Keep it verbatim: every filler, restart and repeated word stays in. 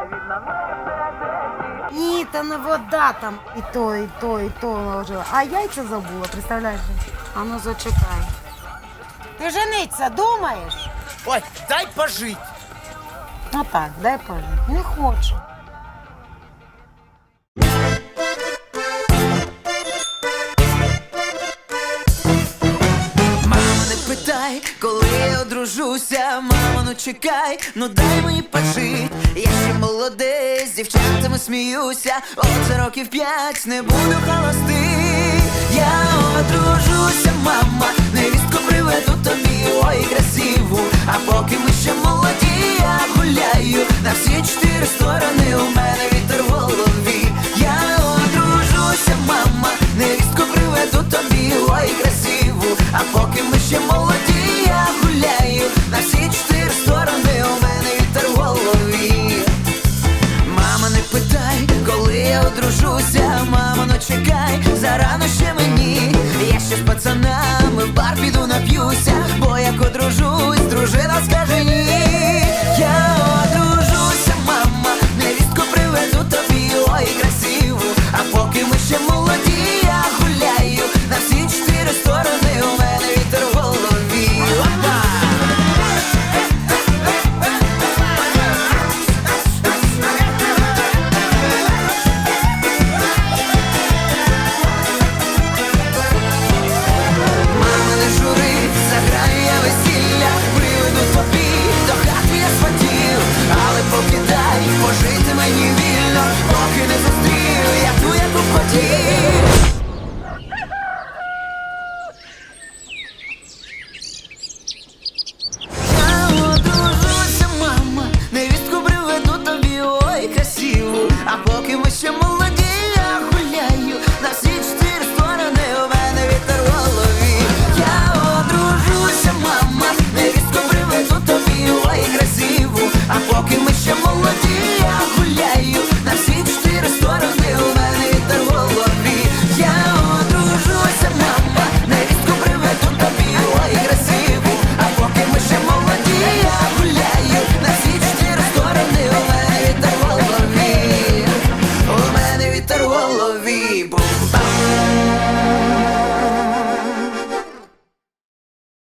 Ні, та не вода там. І то, і то, і то наложила. А яйця забула, представляєш? А ну зачекай. Ти жениться думаєш? Ой, дай пожить. Ну так, дай пожити. Не хочу. Мамо, не питай, коли я одружуся. Мамо, ну чекай, ну дай мені пожить. Я ще молодий, з дівчатами сміюся. От за років п'ять не буду холостий. Я одружуся, мама, невістку приведу тобі, ой, красиву. А поки ми ще молоді, я гуляю на всі чотири сторони, у мене вітер в голові. Я одружуся, мама, невістку приведу тобі, ой, красиву. А поки ми ще молоді, я гуляю на всі чотири сторони, у мене вітер в голові. Мама, не питай, коли я одружуся. Мамо, ну чекай, зарано ще мені. Я ще з пацанами в бар піду нап'юся, бо як одружусь, дружина скаже: